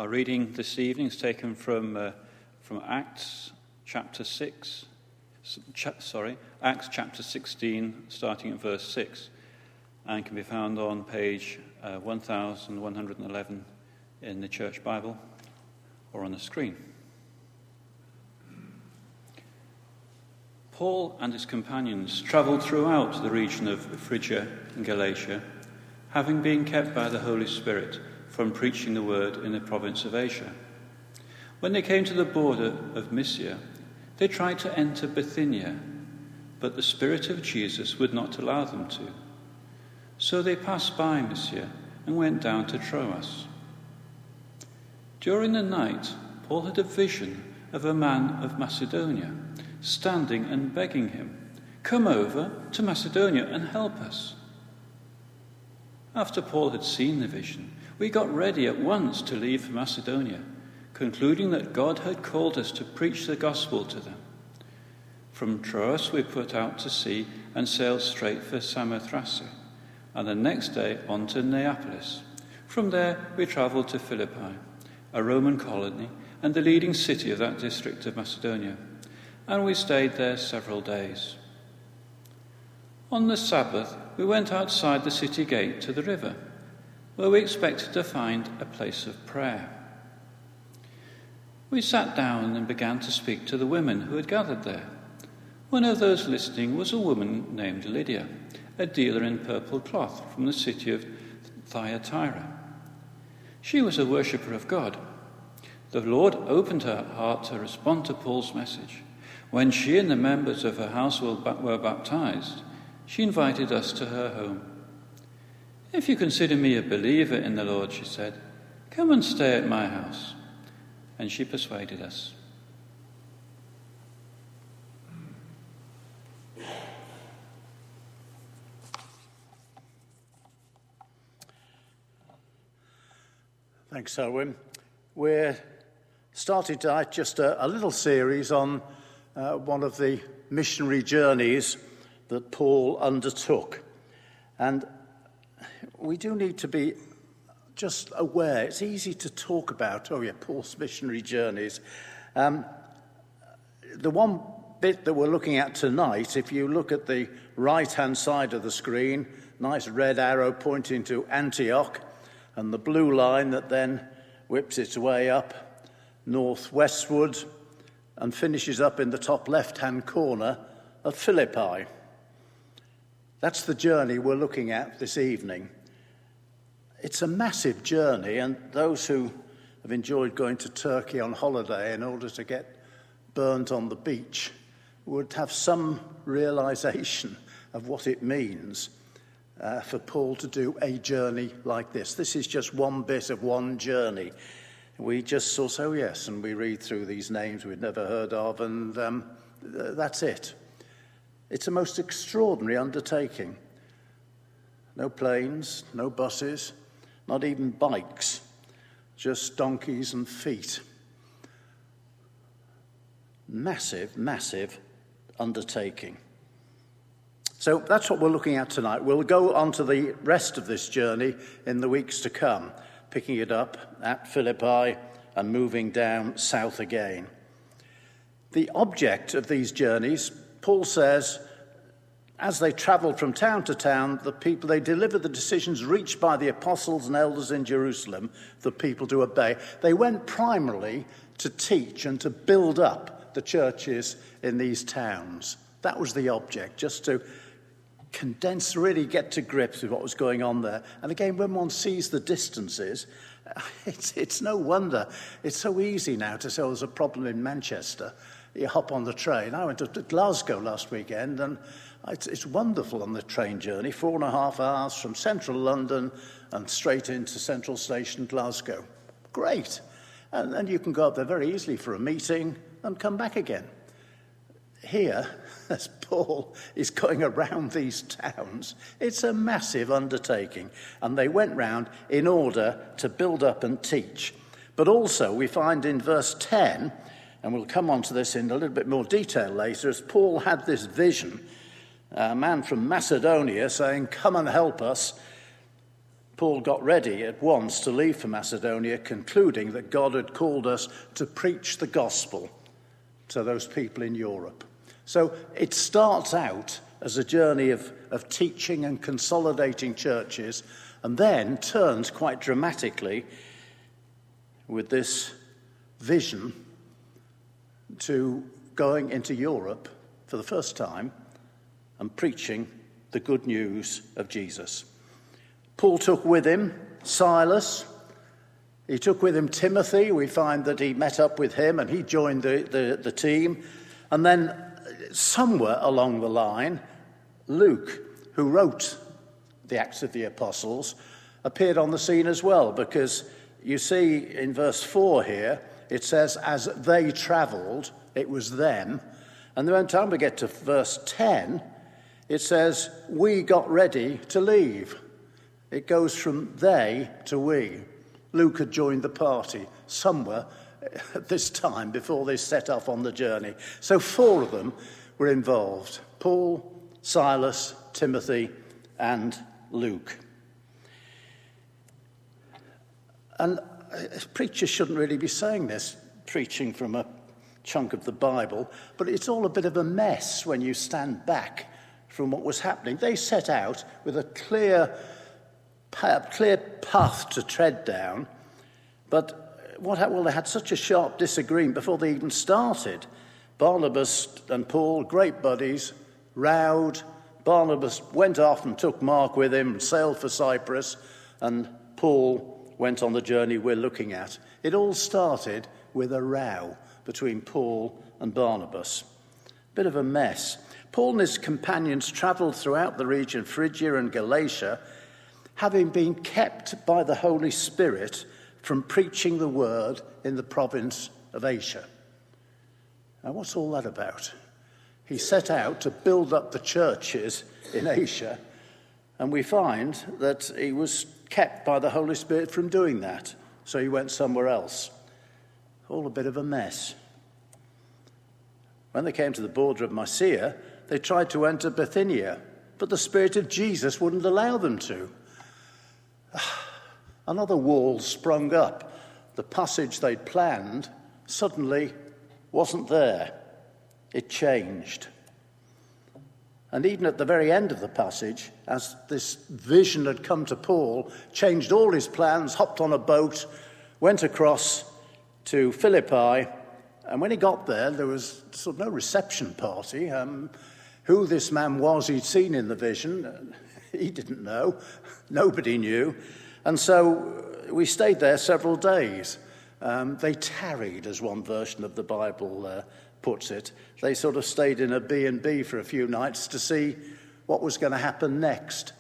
Our reading this evening is taken from Acts chapter 16, starting at verse 6, and can be found on page 1111 in the Church Bible or on the screen. Paul and his companions travelled throughout the region of Phrygia and Galatia, having been kept by the Holy Spirit from preaching the word in the province of Asia. When they came to the border of Mysia, they tried to enter Bithynia, but the Spirit of Jesus would not allow them to. So they passed by Mysia and went down to Troas. During the night, Paul had a vision of a man of Macedonia, standing and begging him, "Come over to Macedonia and help us." After Paul had seen the vision, we got ready at once to leave for Macedonia, concluding that God had called us to preach the gospel to them. From Troas we put out to sea and sailed straight for Samothrace, and the next day on to Neapolis. From there we travelled to Philippi, a Roman colony and the leading city of that district of Macedonia, and we stayed there several days. On the Sabbath we went outside the city gate to the river, where we expected to find a place of prayer. We sat down and began to speak to the women who had gathered there. One of those listening was a woman named Lydia, a dealer in purple cloth from the city of Thyatira. She was a worshipper of God. The Lord opened her heart to respond to Paul's message. When she and the members of her household were baptized, she invited us to her home. "If you consider me a believer in the Lord," she said, "come and stay at my house." And she persuaded us. Thanks, Owen. We're starting tonight just a little series on one of the missionary journeys that Paul undertook. And we do need to be just aware. It's easy to talk about, Paul's missionary journeys. The one bit that we're looking at tonight, if you look at the right-hand side of the screen, nice red arrow pointing to Antioch, and the blue line that then whips its way up northwestward and finishes up in the top left-hand corner of Philippi. That's the journey we're looking at this evening. It's a massive journey, and those who have enjoyed going to Turkey on holiday in order to get burnt on the beach would have some realization of what it means for Paul to do a journey like this. This is just one bit of one journey. We just sort of, yes, and we read through these names we'd never heard of, and that's it. It's a most extraordinary undertaking. No planes, no buses, not even bikes, just donkeys and feet. Massive, massive undertaking. So that's what we're looking at tonight. We'll go on to the rest of this journey in the weeks to come, picking it up at Philippi and moving down south again. The object of these journeys, Paul says, as they travelled from town to town, the people, they delivered the decisions reached by the apostles and elders in Jerusalem, the people to obey. They went primarily to teach and to build up the churches in these towns. That was the object, just to condense, really get to grips with what was going on there. And again, when one sees the distances, it's no wonder. It's so easy now to say, there's a problem in Manchester. You hop on the train. I went to Glasgow last weekend, and it's wonderful on the train journey, 4.5 hours from central London and straight into Central Station, Glasgow. Great. And you can go up there very easily for a meeting and come back again. Here, as Paul is going around these towns, it's a massive undertaking. And they went round in order to build up and teach. But also, we find in verse 10, and we'll come on to this in a little bit more detail later, as Paul had this vision, a man from Macedonia saying, "Come and help us." Paul got ready at once to leave for Macedonia, concluding that God had called us to preach the gospel to those people in Europe. So it starts out as a journey of teaching and consolidating churches, and then turns quite dramatically with this vision to going into Europe for the first time and preaching the good news of Jesus. Paul took with him Silas. He took with him Timothy. We find that he met up with him and he joined the team. And then somewhere along the line, Luke, who wrote the Acts of the Apostles, appeared on the scene as well, because you see in verse 4 here, it says, as they travelled, it was them. And then by the time we get to verse 10, it says, we got ready to leave. It goes from they to we. Luke had joined the party somewhere at this time before they set off on the journey. So 4 of them were involved: Paul, Silas, Timothy, and Luke. And preachers shouldn't really be saying this, preaching from a chunk of the Bible, but it's all a bit of a mess when you stand back from what was happening. They set out with a clear path to tread down, but what happened? Well, they had such a sharp disagreement before they even started. Barnabas and Paul, great buddies, rowed. Barnabas went off and took Mark with him, sailed for Cyprus, and Paul went on the journey we're looking at. It all started with a row between Paul and Barnabas. Bit of a mess. Paul and his companions travelled throughout the region, Phrygia and Galatia, having been kept by the Holy Spirit from preaching the word in the province of Asia. Now, what's all that about? He set out to build up the churches in Asia, and we find that he was kept by the Holy Spirit from doing that, so he went somewhere else. All a bit of a mess. When they came to the border of Mysia, they tried to enter Bithynia, but the Spirit of Jesus wouldn't allow them to. Another wall sprung up. The passage they'd planned suddenly wasn't there. It changed. And even at the very end of the passage, as this vision had come to Paul, changed all his plans, hopped on a boat, went across to Philippi, and when he got there, there was sort of no reception party. Who this man was he'd seen in the vision, he didn't know. Nobody knew. And so we stayed there several days. They tarried, as one version of the Bible puts it. They sort of stayed in a B&B for a few nights to see what was going to happen next.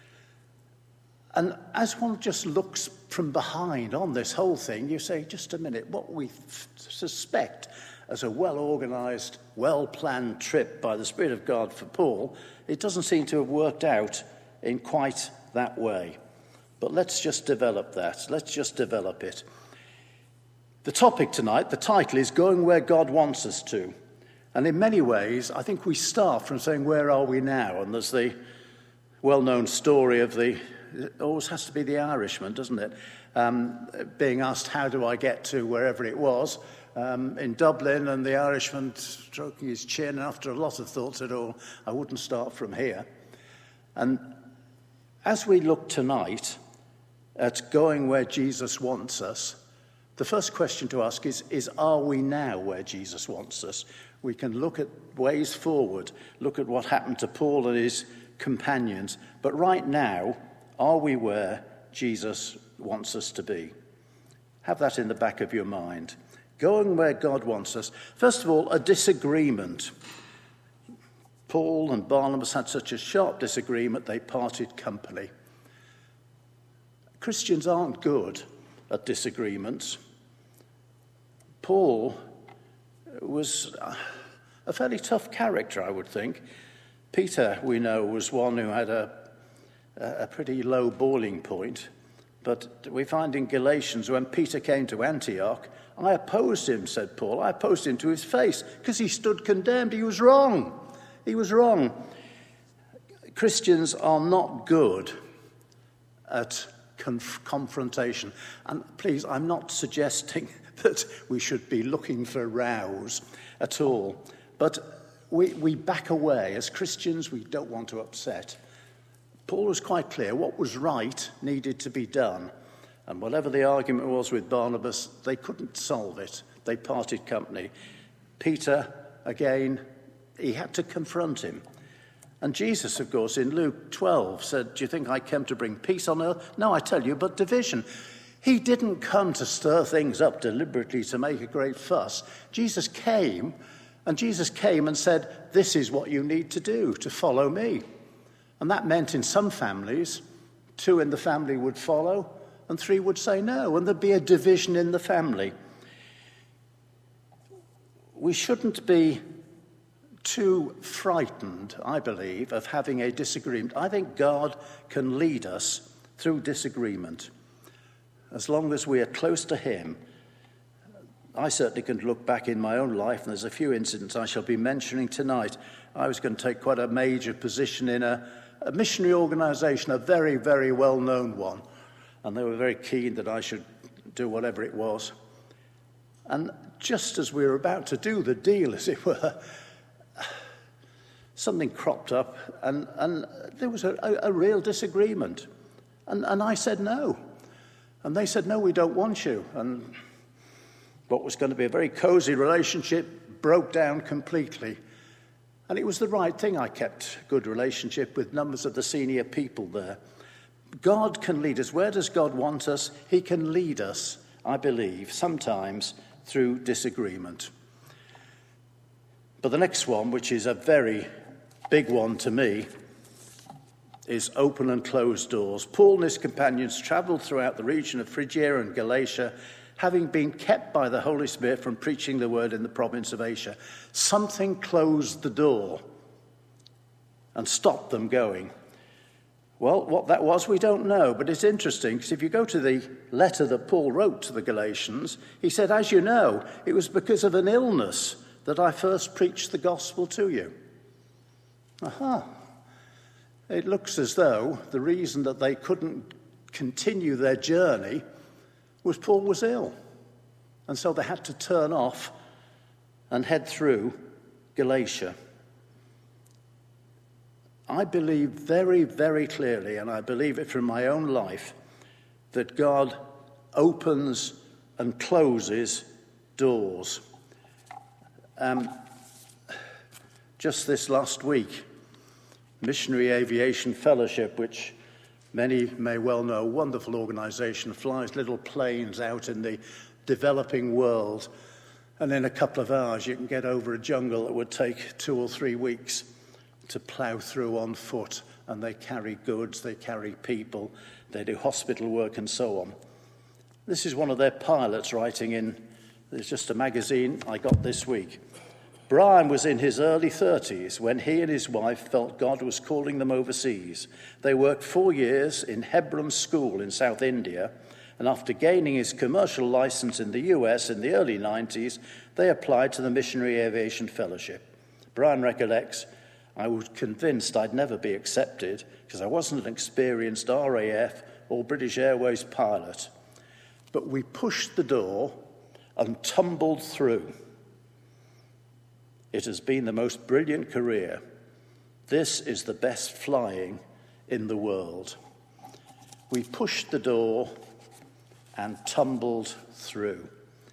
And as one just looks from behind on this whole thing, you say, just a minute, what we suspect as a well-organised, well-planned trip by the Spirit of God for Paul, it doesn't seem to have worked out in quite that way. But let's just develop that. Let's just develop it. The topic tonight, the title is Going Where God Wants Us To. And in many ways, I think we start from saying, where are we now? And there's the well-known story of it always has to be the Irishman, doesn't it? Being asked, how do I get to wherever it was? In Dublin, and the Irishman stroking his chin, and after a lot of thought said, I wouldn't start from here. And as we look tonight at going where Jesus wants us, the first question to ask is are we now where Jesus wants us? We can look at ways forward, look at what happened to Paul and his companions, but right now, are we where Jesus wants us to be? Have that in the back of your mind. Going where God wants us. First of all, a disagreement. Paul and Barnabas had such a sharp disagreement, they parted company. Christians aren't good at disagreements. Paul was a fairly tough character, I would think. Peter, we know, was one who had a pretty low boiling point. But we find in Galatians, when Peter came to Antioch, I opposed him, said Paul. I opposed him to his face because he stood condemned. He was wrong. He was wrong. Christians are not good at confrontation. And please, I'm not suggesting that we should be looking for rows at all. But we back away. As Christians, we don't want to upset. Paul was quite clear. What was right needed to be done. And whatever the argument was with Barnabas, they couldn't solve it. They parted company. Peter, again, he had to confront him. And Jesus, of course, in Luke 12 said, "Do you think I came to bring peace on earth? No, I tell you, but division." He didn't come to stir things up deliberately to make a great fuss. Jesus came and said, "This is what you need to do to follow me." And that meant in some families, 2 in the family would follow and 3 would say no, and there'd be a division in the family. We shouldn't be too frightened, I believe, of having a disagreement. I think God can lead us through disagreement. As long as we are close to him. I certainly can look back in my own life, and there's a few incidents I shall be mentioning tonight. I was going to take quite a major position in a missionary organisation, a very, very well-known one, and they were very keen that I should do whatever it was. And just as we were about to do the deal, as it were, something cropped up, and there was a real disagreement. And I said no. And they said, "No, we don't want you." And what was going to be a very cosy relationship broke down completely. And it was the right thing. I kept a good relationship with numbers of the senior people there. God can lead us. Where does God want us? He can lead us, I believe, sometimes through disagreement. But the next one, which is a very big one to me, is open and closed doors. Paul and his companions travelled throughout the region of Phrygia and Galatia, having been kept by the Holy Spirit from preaching the word in the province of Asia. Something closed the door and stopped them going. Well, what that was, we don't know, but it's interesting, because if you go to the letter that Paul wrote to the Galatians, he said, "As you know, it was because of an illness that I first preached the gospel to you." It looks as though the reason that they couldn't continue their journey was Paul was ill. And so they had to turn off and head through Galatia. I believe very, very clearly, and I believe it from my own life, that God opens and closes doors. Just this last week, Missionary Aviation Fellowship, which many may well know, a wonderful organisation, flies little planes out in the developing world, and in a couple of hours you can get over a jungle that would take 2 or 3 weeks to plough through on foot, and they carry goods, they carry people, they do hospital work and so on. This is one of their pilots writing in, there's just a magazine I got this week. Brian was in his early 30s when he and his wife felt God was calling them overseas. They worked 4 years in Hebron School in South India, and after gaining his commercial license in the US in the early 90s, they applied to the Missionary Aviation Fellowship. Brian recollects, "I was convinced I'd never be accepted because I wasn't an experienced RAF or British Airways pilot. But we pushed the door and tumbled through. It has been the most brilliant career. This is the best flying in the world." We pushed the door and tumbled through.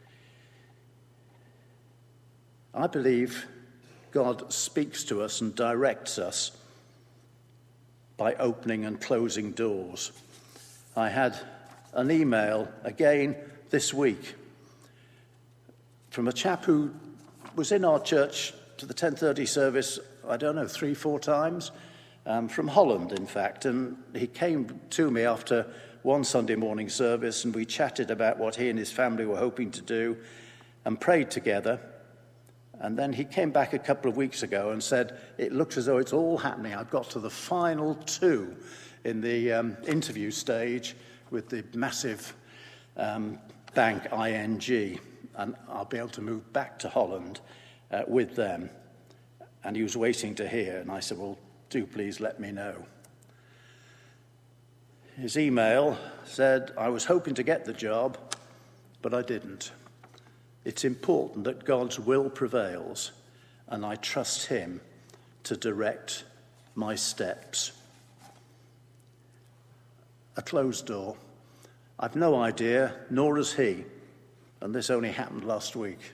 I believe God speaks to us and directs us by opening and closing doors. I had an email again this week from a chap who was in our church to the 10:30 service, 3-4 times, from Holland, in fact. And he came to me after one Sunday morning service, and we chatted about what he and his family were hoping to do and prayed together. And then he came back a couple of weeks ago and said, "It looks as though it's all happening. I've got to the final 2 in the interview stage with the massive bank ING, and I'll be able to move back to Holland with them." And he was waiting to hear, and I said, "Well, do please let me know." His email said, "I was hoping to get the job, but I didn't. It's important that God's will prevails, and I trust him to direct my steps." A closed door. I've no idea, nor has he, and this only happened last week.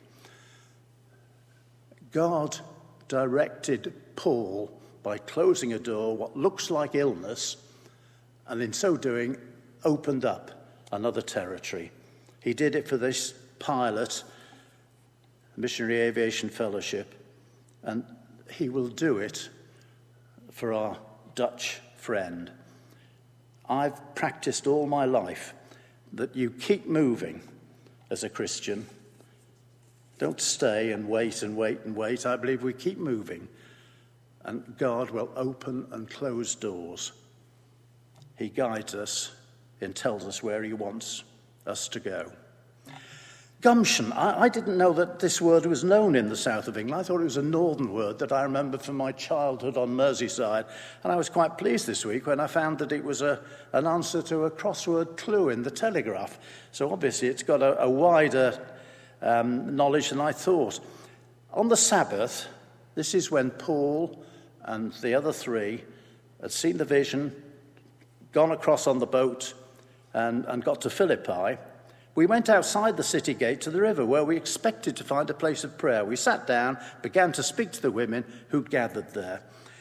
God directed Paul by closing a door, what looks like illness, and in so doing opened up another territory. He did it for this pilot, Missionary Aviation Fellowship, and he will do it for our Dutch friend. I've practiced all my life that you keep moving as a Christian. Don't stay and wait and wait and wait. I believe we keep moving, and God will open and close doors. He guides us and tells us where he wants us to go. Gumption. I didn't know that this word was known in the south of England. I thought it was a northern word that I remember from my childhood on Merseyside. And I was quite pleased this week when I found that it was an answer to a crossword clue in the Telegraph. So obviously it's got a wider knowledge than I thought. On the Sabbath, this is when Paul and the other three had seen the vision, gone across on the boat and got to Philippi. We went outside the city gate to the river where we expected to find a place of prayer. We sat down, began to speak to the women who'd gathered there.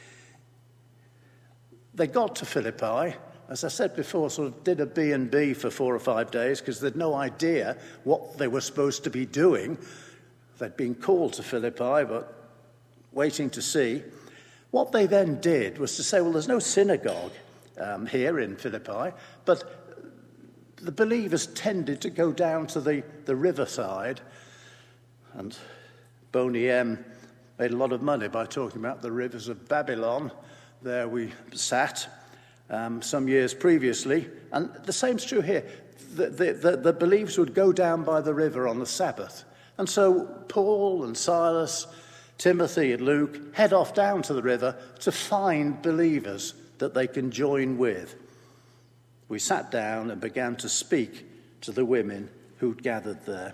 They got to Philippi, as I said before, sort of did a B&B for 4 or 5 days because they'd no idea what they were supposed to be doing. They'd been called to Philippi, but waiting to see. What they then did was to say, well, there's no synagogue here in Philippi, but the believers tended to go down to the riverside, and Boney M made a lot of money by talking about the rivers of Babylon. There we sat some years previously, and the same's true here. The believers would go down by the river on the Sabbath, and so Paul and Silas, Timothy and Luke head off down to the river to find believers that they can join with. We sat down and began to speak to the women who'd gathered there.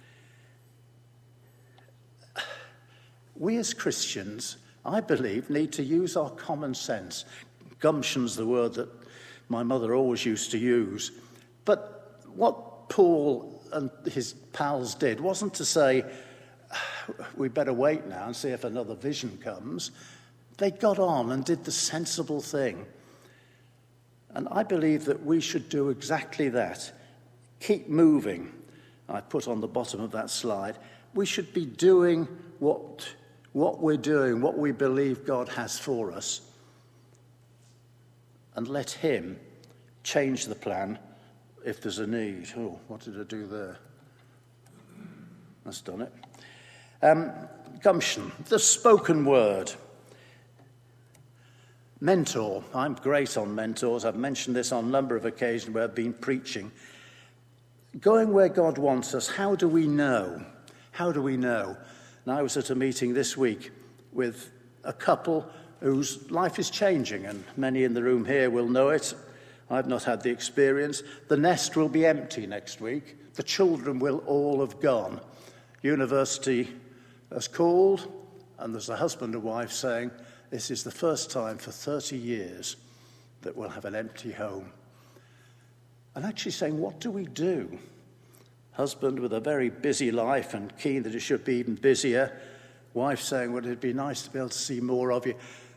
We as Christians, I believe, need to use our common sense. Gumption's the word that my mother always used to use. But what Paul and his pals did wasn't to say, we better wait now and see if another vision comes. They got on and did the sensible thing. And I believe that we should do exactly that. Keep moving. I put on the bottom of that slide. We should be doing what we're doing, what we believe God has for us. And let him change the plan if there's a need. Oh, what did I do there? That's done it. Gumption, the spoken word. Mentor. I'm great on mentors. I've mentioned this on a number of occasions where I've been preaching. Going where God wants us, how do we know? How do we know? And I was at a meeting this week with a couple whose life is changing, and many in the room here will know it. I've not had the experience. The nest will be empty next week. The children will all have gone. University has called, and there's a husband and wife saying, this is the first time for 30 years that we'll have an empty home. And actually saying, what do we do? Husband with a very busy life and keen that it should be even busier. Wife saying, well, it'd be nice to be able to see more of you.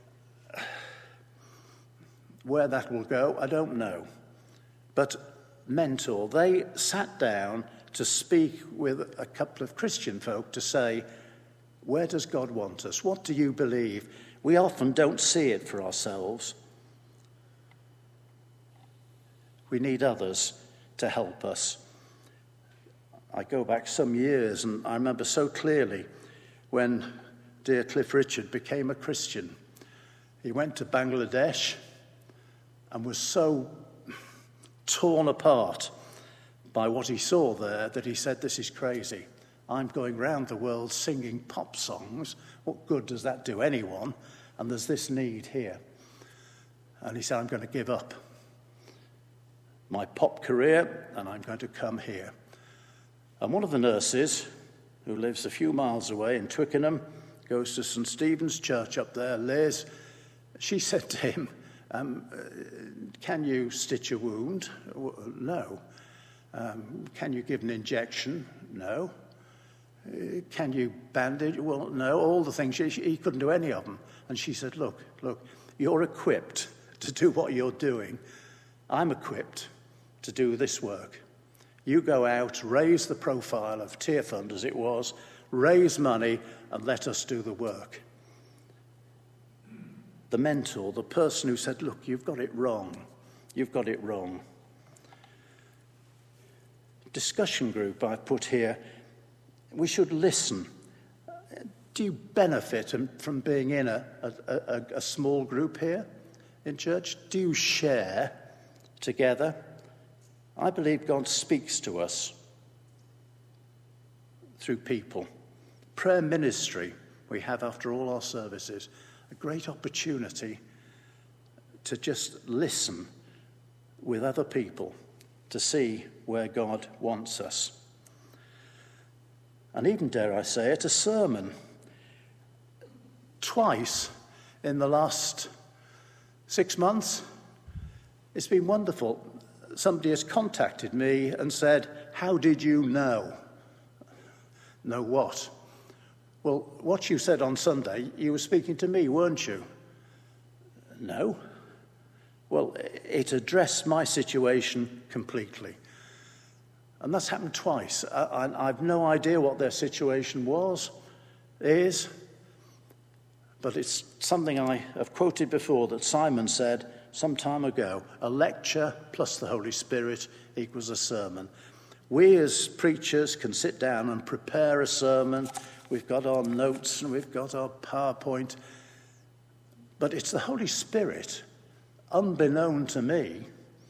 Where that will go, I don't know. But mentor, they sat down to speak with a couple of Christian folk to say, where does God want us? What do you believe? We often don't see it for ourselves. We need others to help us. I go back some years, and I remember so clearly when dear Cliff Richard became a Christian. He went to Bangladesh and was so torn apart by what he saw there that he said, this is crazy. I'm going round the world singing pop songs. What good does that do anyone? And there's this need here. And he said, I'm going to give up. my pop career, and I'm going to come here. And one of the nurses, who lives a few miles away in Twickenham, goes to St. Stephen's Church up there, Liz. She said to him, can you stitch a wound? No. Can you give an injection? No. Can you bandage? Well, no, all the things. He couldn't do any of them. And she said, look, you're equipped to do what you're doing. I'm equipped to do this work. You go out, raise the profile of Tear Fund as it was, raise money, and let us do the work. The mentor, the person who said, look, you've got it wrong. You've got it wrong. Discussion group I've put here. We should listen. Do you benefit from being in a small group here in church? Do you share together? I believe God speaks to us through people. Prayer ministry we have after all our services. A great opportunity to just listen with other people to see where God wants us. And even, dare I say it, a sermon. Twice in the last 6 months, it's been wonderful. Somebody has contacted me and said, how did you know? Know what? Well, what you said on Sunday, you were speaking to me, weren't you? No. Well, it addressed my situation completely. And that's happened twice. I've no idea what their situation is, but it's something I have quoted before that Simon said some time ago, a lecture plus the Holy Spirit equals a sermon. We as preachers can sit down and prepare a sermon. We've got our notes and we've got our PowerPoint. But it's the Holy Spirit, unbeknown to me,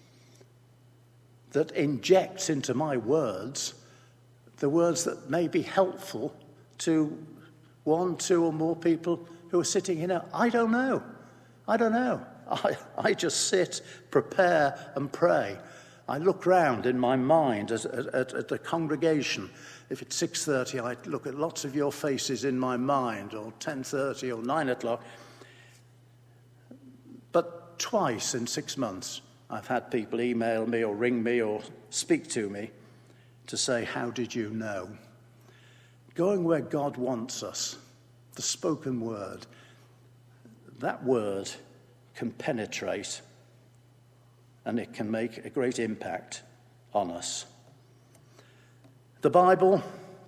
that injects into my words the words that may be helpful to 1, 2 or more people who are sitting here. I don't know. I just sit, prepare and pray. I look round in my mind at the congregation. If it's 6:30, I look at lots of your faces in my mind, or 10:30 or 9 o'clock. But twice in 6 months, I've had people email me or ring me or speak to me to say, how did you know? Going where God wants us, the spoken word, that word can penetrate and it can make a great impact on us. The Bible,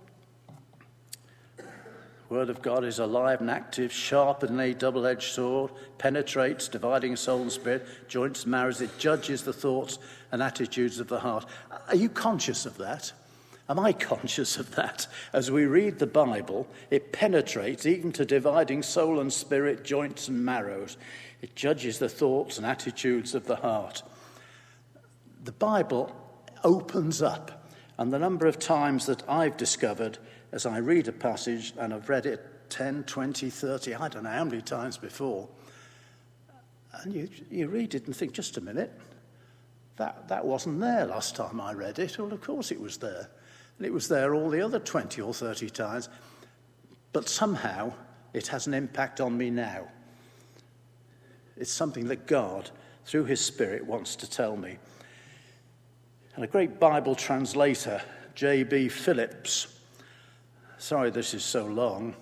Word of God, is alive and active, sharper than a double-edged sword, penetrates, dividing soul and spirit, joints and marrows. It judges the thoughts and attitudes of the heart. Are you conscious of that? Am I conscious of that? As we read the Bible, it penetrates even to dividing soul and spirit, joints and marrows. It judges the thoughts and attitudes of the heart. The Bible opens up, and the number of times that I've discovered as I read a passage, and I've read it 10, 20, 30, I don't know how many times before, and you read it and think, just a minute, that wasn't there last time I read it. Well, of course it was there. And it was there all the other 20 or 30 times, but somehow it has an impact on me now. It's something that God, through his Spirit, wants to tell me. And a great Bible translator, J.B. Phillips, sorry this is so long,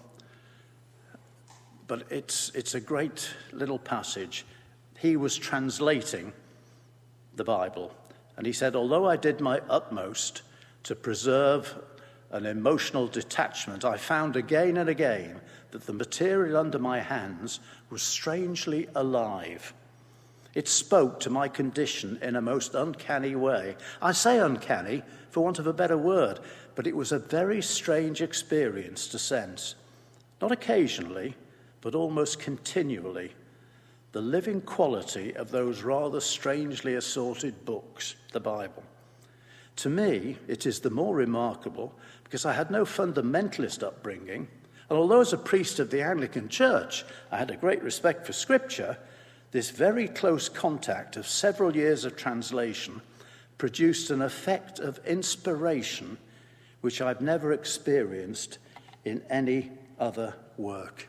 but it's a great little passage. He was translating the Bible, and he said, although I did my utmost to preserve an emotional detachment, I found again and again that the material under my hands was strangely alive. It spoke to my condition in a most uncanny way. I say uncanny for want of a better word, but it was a very strange experience to sense, not occasionally, but almost continually, the living quality of those rather strangely assorted books, the Bible. To me, it is the more remarkable because I had no fundamentalist upbringing, and although as a priest of the Anglican Church I had a great respect for Scripture, this very close contact of several years of translation produced an effect of inspiration which I've never experienced in any other work.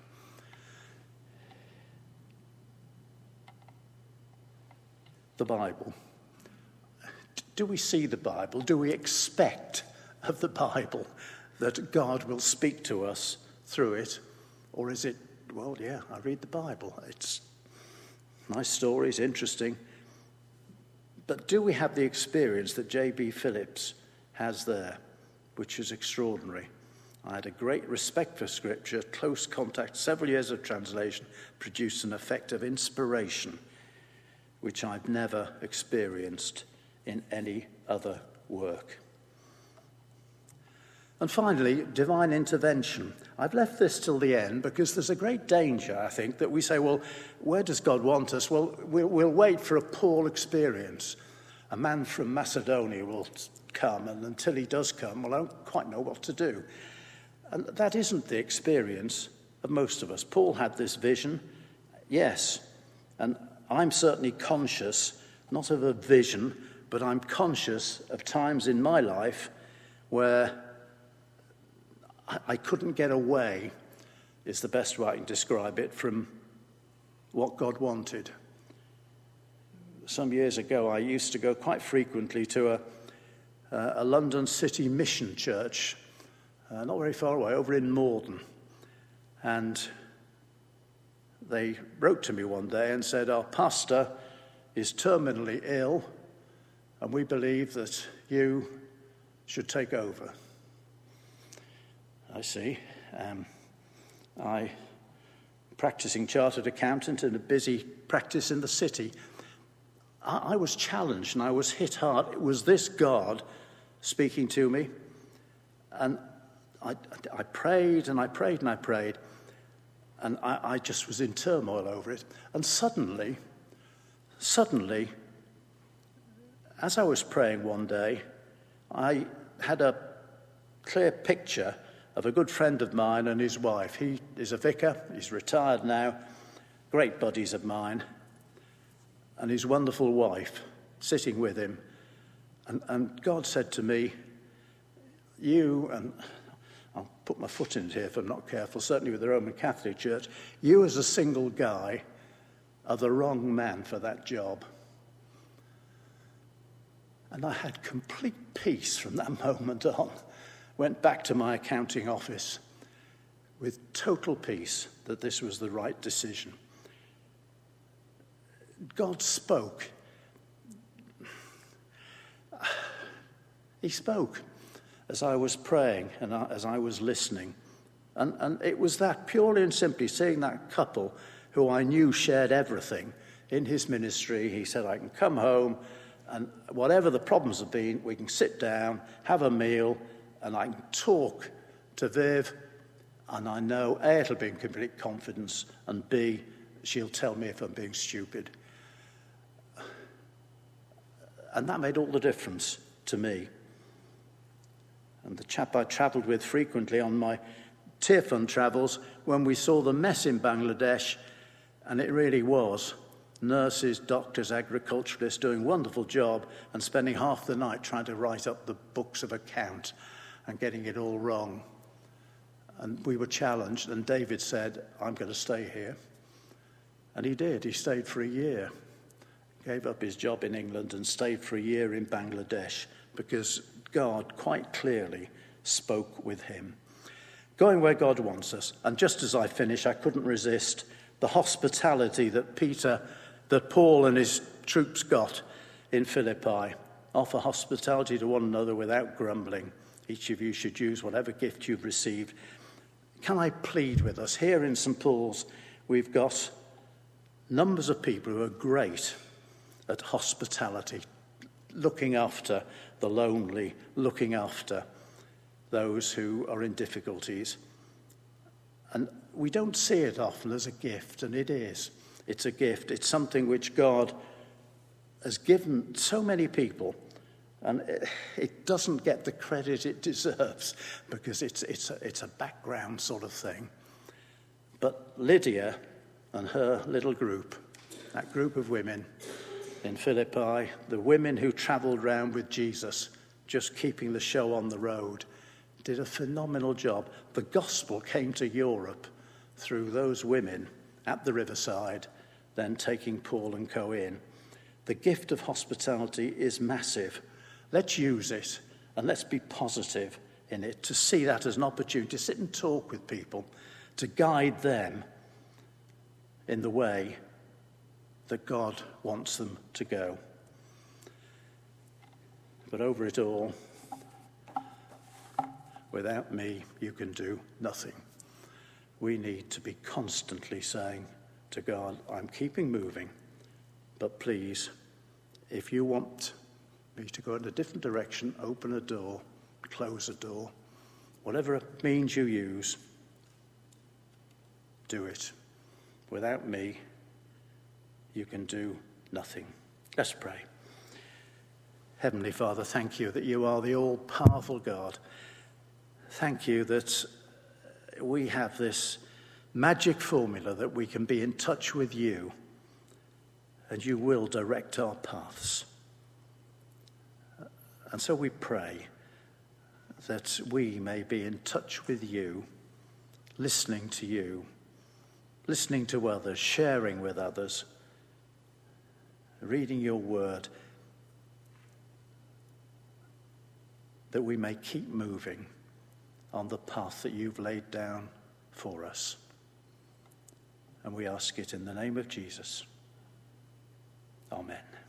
The Bible. Do we see the Bible? Do we expect of the Bible that God will speak to us through it? Or is it, well, yeah, I read the Bible. It's nice stories, interesting. But do we have the experience that J.B. Phillips has there, which is extraordinary? I had a great respect for Scripture, close contact, several years of translation, produced an effect of inspiration, which I've never experienced in any other work. And finally, divine intervention. I've left this till the end because there's a great danger, I think, that we say, well, where does God want us? Well, we'll wait for a Paul experience. A man from Macedonia will come, and until he does come, well, I don't quite know what to do. And that isn't the experience of most of us. Paul had this vision, yes, and I'm certainly conscious, not of a vision, but I'm conscious of times in my life where I couldn't get away, is the best way I can describe it, from what God wanted. Some years ago, I used to go quite frequently to a London city mission church, not very far away, over in Morden. And they wrote to me one day and said, our pastor is terminally ill, and we believe that you should take over. I see. I, practicing chartered accountant in a busy practice in the city, I was challenged and I was hit hard. It was this God speaking to me. And I prayed and I prayed and I prayed. And I just was in turmoil over it. And suddenly, as I was praying one day, I had a clear picture of a good friend of mine and his wife. He is a vicar, he's retired now, great buddies of mine, and his wonderful wife sitting with him. And God said to me, you, and I'll put my foot in it here if I'm not careful, certainly with the Roman Catholic Church, you as a single guy are the wrong man for that job. And I had complete peace from that moment on. Went back to my accounting office with total peace that this was the right decision. God spoke. He spoke as I was praying and as I was listening. And it was that, purely and simply, seeing that couple who I knew shared everything in his ministry. He said, I can come home and whatever the problems have been, we can sit down, have a meal, and I can talk to Viv, and I know, A, it'll be in complete confidence, and B, she'll tell me if I'm being stupid. And that made all the difference to me. And the chap I travelled with frequently on my Tear Fund travels, when we saw the mess in Bangladesh, and it really was, nurses, doctors, agriculturalists doing a wonderful job and spending half the night trying to write up the books of account and getting it all wrong. And we were challenged, and David said, I'm going to stay here. And he did. He stayed for a year. Gave up his job in England and stayed for a year in Bangladesh because God quite clearly spoke with him. Going where God wants us. And just as I finish, I couldn't resist the hospitality that Paul and his troops got in Philippi. Offer hospitality to one another without grumbling. Each of you should use whatever gift you've received. Can I plead with us? Here in St. Paul's, we've got numbers of people who are great at hospitality, looking after the lonely, looking after those who are in difficulties. And we don't see it often as a gift, and it is. It's a gift. It's something which God has given so many people, and it doesn't get the credit it deserves because it's a background sort of thing. But Lydia and her little group, that group of women, in Philippi, the women who travelled round with Jesus, just keeping the show on the road, did a phenomenal job. The gospel came to Europe through those women at the riverside, then taking Paul and Co in. The gift of hospitality is massive. Let's use it, and let's be positive in it, to see that as an opportunity to sit and talk with people, to guide them in the way that God wants them to go. But over it all, without me, you can do nothing. We need to be constantly saying to God, I'm keeping moving, but please, if you want me to go in a different direction, open a door, close a door, whatever means you use, do it. Without me, you can do nothing. Let's pray. Heavenly Father, thank you that you are the all-powerful God. Thank you that we have this magic formula that we can be in touch with you, and you will direct our paths. And so we pray that we may be in touch with you, listening to you, listening to others, sharing with others, reading your word, that we may keep moving on the path that you've laid down for us. And we ask it in the name of Jesus. Amen.